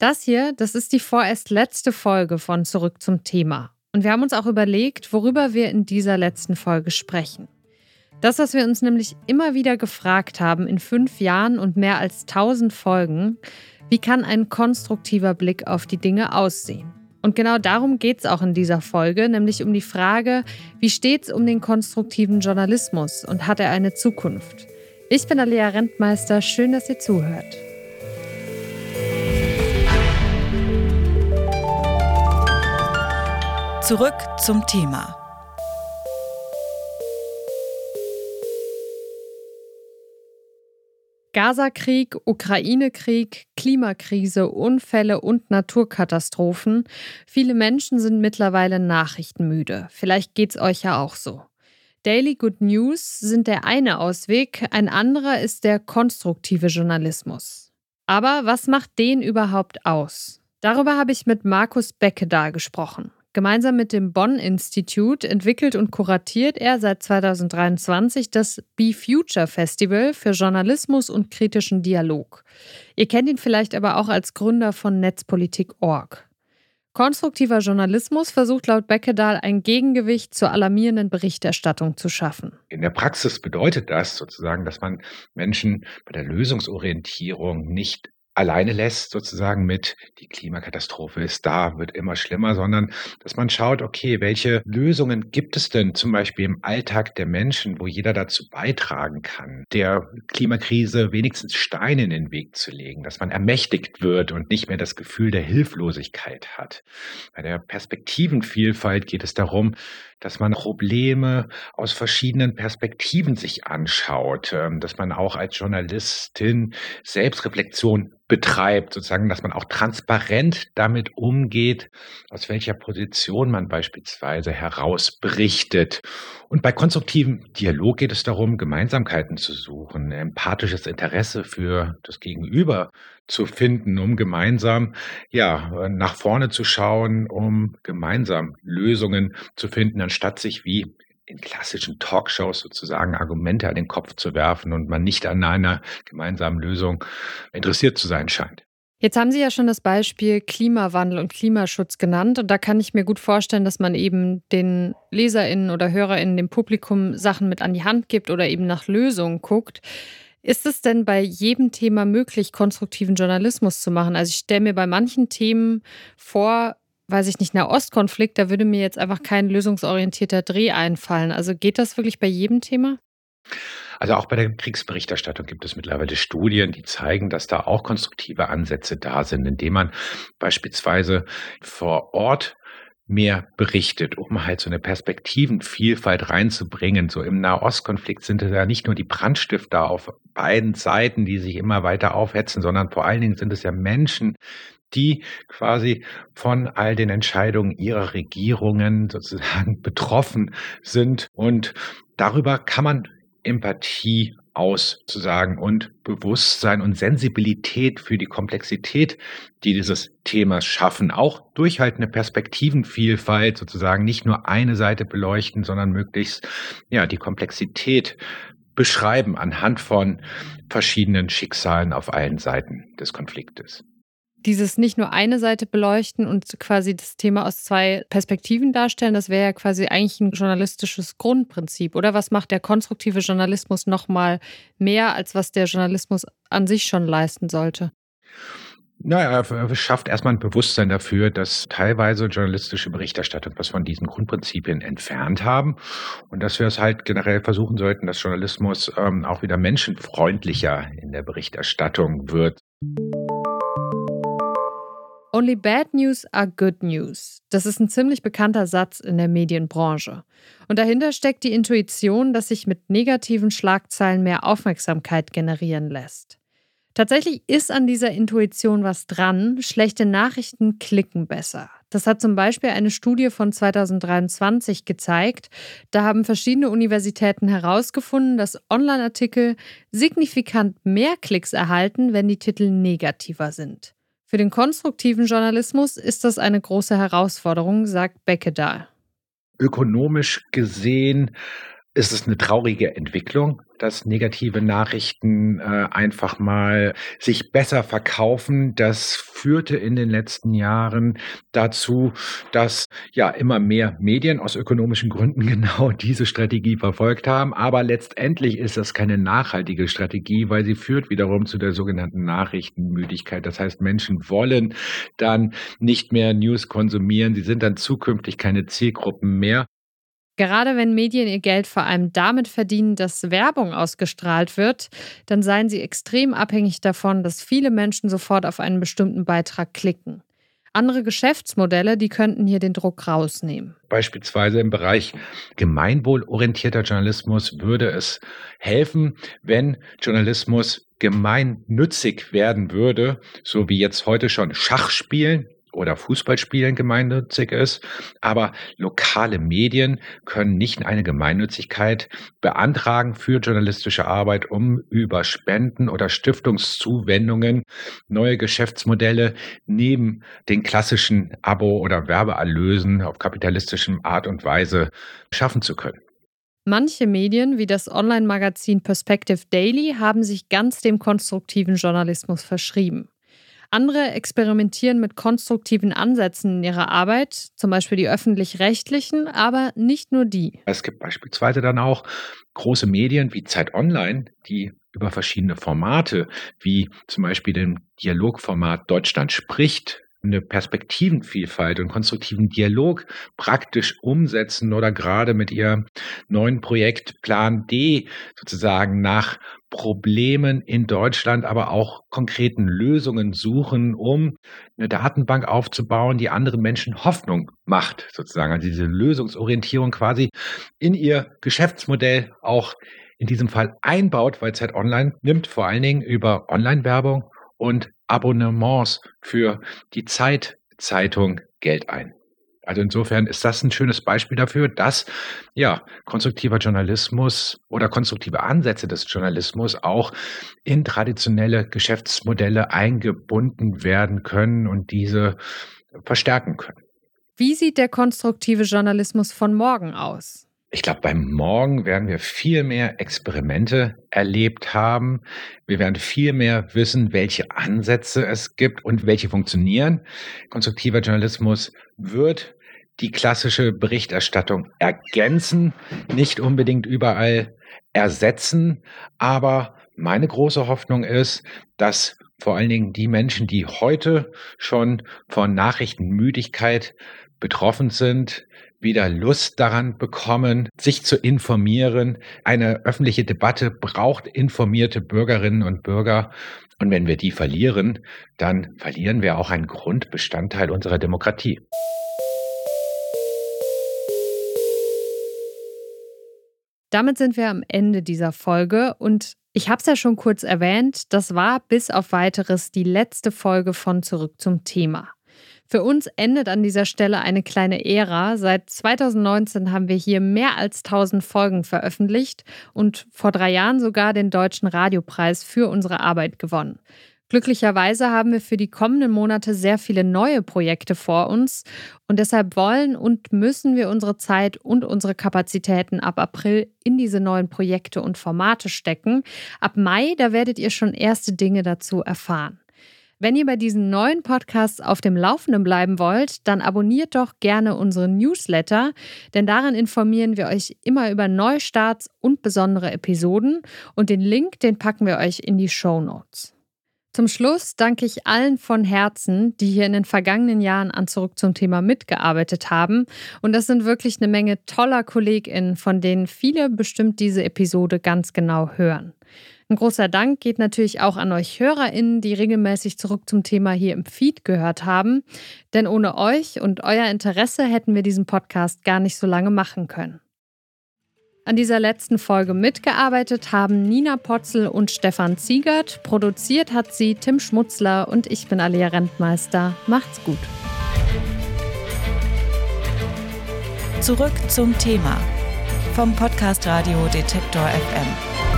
Das ist die vorerst letzte Folge von Zurück zum Thema. Und wir haben uns auch überlegt, worüber wir in dieser letzten Folge sprechen. Das, was wir uns nämlich immer wieder gefragt haben in 5 Jahren und mehr als 1000 Folgen: Wie kann ein konstruktiver Blick auf die Dinge aussehen? Und genau darum geht es auch in dieser Folge, nämlich um die Frage, wie steht es um den konstruktiven Journalismus und hat er eine Zukunft? Ich bin Alea Rentmeister, schön, dass ihr zuhört. Zurück zum Thema. Gaza-Krieg, Ukraine-Krieg, Klimakrise, Unfälle und Naturkatastrophen. Viele Menschen sind mittlerweile nachrichtenmüde. Vielleicht geht's euch ja auch so. Daily Good News sind der eine Ausweg, ein anderer ist der konstruktive Journalismus. Aber was macht den überhaupt aus? Darüber habe ich mit Markus Beckedahl gesprochen. Gemeinsam mit dem Bonn-Institut entwickelt und kuratiert er seit 2023 das BeFuture Festival für Journalismus und kritischen Dialog. Ihr kennt ihn vielleicht aber auch als Gründer von Netzpolitik.org. Konstruktiver Journalismus versucht laut Beckedahl ein Gegengewicht zur alarmierenden Berichterstattung zu schaffen. In der Praxis bedeutet das sozusagen, dass man Menschen bei der Lösungsorientierung nicht alleine lässt, sozusagen mit, die Klimakatastrophe ist da, wird immer schlimmer, sondern dass man schaut, okay, welche Lösungen gibt es denn zum Beispiel im Alltag der Menschen, wo jeder dazu beitragen kann, der Klimakrise wenigstens Steine in den Weg zu legen, dass man ermächtigt wird und nicht mehr das Gefühl der Hilflosigkeit hat. Bei der Perspektivenvielfalt geht es darum, dass man Probleme aus verschiedenen Perspektiven sich anschaut, dass man auch als Journalistin Selbstreflexion betreibt, sozusagen, dass man auch transparent damit umgeht, aus welcher Position man beispielsweise heraus berichtet. Und bei konstruktivem Dialog geht es darum, Gemeinsamkeiten zu suchen, empathisches Interesse für das Gegenüber zu finden, um gemeinsam nach vorne zu schauen, um gemeinsam Lösungen zu finden, anstatt sich wie in klassischen Talkshows sozusagen Argumente an den Kopf zu werfen und man nicht an einer gemeinsamen Lösung interessiert zu sein scheint. Jetzt haben Sie ja schon das Beispiel Klimawandel und Klimaschutz genannt und da kann ich mir gut vorstellen, dass man eben den LeserInnen oder HörerInnen, dem Publikum Sachen mit an die Hand gibt oder eben nach Lösungen guckt. Ist es denn bei jedem Thema möglich, konstruktiven Journalismus zu machen? Also ich stelle mir bei manchen Themen vor, weiß ich nicht, Nahostkonflikt, da würde mir jetzt einfach kein lösungsorientierter Dreh einfallen. Also geht das wirklich bei jedem Thema? Also auch bei der Kriegsberichterstattung gibt es mittlerweile Studien, die zeigen, dass da auch konstruktive Ansätze da sind, indem man beispielsweise vor Ort mehr berichtet, um halt so eine Perspektivenvielfalt reinzubringen. So im Nahostkonflikt sind es ja nicht nur die Brandstifter auf beiden Seiten, die sich immer weiter aufhetzen, sondern vor allen Dingen sind es ja Menschen, die quasi von all den Entscheidungen ihrer Regierungen sozusagen betroffen sind. Und darüber kann man Empathie auszusagen und Bewusstsein und Sensibilität für die Komplexität, die dieses Themas schaffen, auch durch halt eine Perspektivenvielfalt sozusagen nicht nur eine Seite beleuchten, sondern möglichst die Komplexität beschreiben anhand von verschiedenen Schicksalen auf allen Seiten des Konfliktes. Dieses nicht nur eine Seite beleuchten und quasi das Thema aus 2 Perspektiven darstellen, das wäre ja quasi eigentlich ein journalistisches Grundprinzip, oder? Was macht der konstruktive Journalismus noch mal mehr, als was der Journalismus an sich schon leisten sollte? Er schafft erstmal ein Bewusstsein dafür, dass teilweise journalistische Berichterstattung was von diesen Grundprinzipien entfernt haben und dass wir es halt generell versuchen sollten, dass Journalismus auch wieder menschenfreundlicher in der Berichterstattung wird. Only bad news are good news. Das ist ein ziemlich bekannter Satz in der Medienbranche. Und dahinter steckt die Intuition, dass sich mit negativen Schlagzeilen mehr Aufmerksamkeit generieren lässt. Tatsächlich ist an dieser Intuition was dran. Schlechte Nachrichten klicken besser. Das hat zum Beispiel eine Studie von 2023 gezeigt. Da haben verschiedene Universitäten herausgefunden, dass Online-Artikel signifikant mehr Klicks erhalten, wenn die Titel negativer sind. Für den konstruktiven Journalismus ist das eine große Herausforderung, sagt Beckedahl. Ökonomisch gesehen ist es eine traurige Entwicklung, dass negative Nachrichten einfach mal sich besser verkaufen. Das führte in den letzten Jahren dazu, dass ja immer mehr Medien aus ökonomischen Gründen genau diese Strategie verfolgt haben. Aber letztendlich ist das keine nachhaltige Strategie, weil sie führt wiederum zu der sogenannten Nachrichtenmüdigkeit. Das heißt, Menschen wollen dann nicht mehr News konsumieren. Sie sind dann zukünftig keine Zielgruppen mehr. Gerade wenn Medien ihr Geld vor allem damit verdienen, dass Werbung ausgestrahlt wird, dann seien sie extrem abhängig davon, dass viele Menschen sofort auf einen bestimmten Beitrag klicken. Andere Geschäftsmodelle, die könnten hier den Druck rausnehmen. Beispielsweise im Bereich gemeinwohlorientierter Journalismus würde es helfen, wenn Journalismus gemeinnützig werden würde, so wie jetzt heute schon Schachspielen oder Fußballspielen gemeinnützig ist. Aber lokale Medien können nicht eine Gemeinnützigkeit beantragen für journalistische Arbeit, um über Spenden oder Stiftungszuwendungen neue Geschäftsmodelle neben den klassischen Abo- oder Werbeerlösen auf kapitalistischem Art und Weise schaffen zu können. Manche Medien, wie das Online-Magazin Perspective Daily, haben sich ganz dem konstruktiven Journalismus verschrieben. Andere experimentieren mit konstruktiven Ansätzen in ihrer Arbeit, zum Beispiel die öffentlich-rechtlichen, aber nicht nur die. Es gibt beispielsweise dann auch große Medien wie Zeit Online, die über verschiedene Formate, wie zum Beispiel dem Dialogformat Deutschland spricht, eine Perspektivenvielfalt und konstruktiven Dialog praktisch umsetzen oder gerade mit ihrem neuen Projekt Plan D sozusagen nach Problemen in Deutschland, aber auch konkreten Lösungen suchen, um eine Datenbank aufzubauen, die anderen Menschen Hoffnung macht, sozusagen. Also diese Lösungsorientierung quasi in ihr Geschäftsmodell auch in diesem Fall einbaut, weil Zeit Online nimmt vor allen Dingen über Online-Werbung und Abonnements für die Zeitung Geld ein. Also insofern ist das ein schönes Beispiel dafür, dass konstruktiver Journalismus oder konstruktive Ansätze des Journalismus auch in traditionelle Geschäftsmodelle eingebunden werden können und diese verstärken können. Wie sieht der konstruktive Journalismus von morgen aus? Ich glaube, beim Morgen werden wir viel mehr Experimente erlebt haben. Wir werden viel mehr wissen, welche Ansätze es gibt und welche funktionieren. Konstruktiver Journalismus wird die klassische Berichterstattung ergänzen, nicht unbedingt überall ersetzen. Aber meine große Hoffnung ist, dass vor allen Dingen die Menschen, die heute schon von Nachrichtenmüdigkeit betroffen sind, wieder Lust daran bekommen, sich zu informieren. Eine öffentliche Debatte braucht informierte Bürgerinnen und Bürger. Und wenn wir die verlieren, dann verlieren wir auch einen Grundbestandteil unserer Demokratie. Damit sind wir am Ende dieser Folge und ich habe es ja schon kurz erwähnt, das war bis auf Weiteres die letzte Folge von Zurück zum Thema. Für uns endet an dieser Stelle eine kleine Ära. Seit 2019 haben wir hier mehr als 1000 Folgen veröffentlicht und vor 3 Jahren sogar den Deutschen Radiopreis für unsere Arbeit gewonnen. Glücklicherweise haben wir für die kommenden Monate sehr viele neue Projekte vor uns und deshalb wollen und müssen wir unsere Zeit und unsere Kapazitäten ab April in diese neuen Projekte und Formate stecken. Ab Mai, da werdet ihr schon erste Dinge dazu erfahren. Wenn ihr bei diesen neuen Podcasts auf dem Laufenden bleiben wollt, dann abonniert doch gerne unseren Newsletter, denn darin informieren wir euch immer über Neustarts und besondere Episoden und den Link, den packen wir euch in die Shownotes. Zum Schluss danke ich allen von Herzen, die hier in den vergangenen Jahren an Zurück zum Thema mitgearbeitet haben. Und das sind wirklich eine Menge toller KollegInnen, von denen viele bestimmt diese Episode ganz genau hören. Ein großer Dank geht natürlich auch an euch HörerInnen, die regelmäßig Zurück zum Thema hier im Feed gehört haben. Denn ohne euch und euer Interesse hätten wir diesen Podcast gar nicht so lange machen können. An dieser letzten Folge mitgearbeitet haben Nina Potzel und Stefan Ziegert. Produziert hat sie Tim Schmutzler und ich bin Alia Rentmeister. Macht's gut. Zurück zum Thema vom Podcast Radio Detektor FM.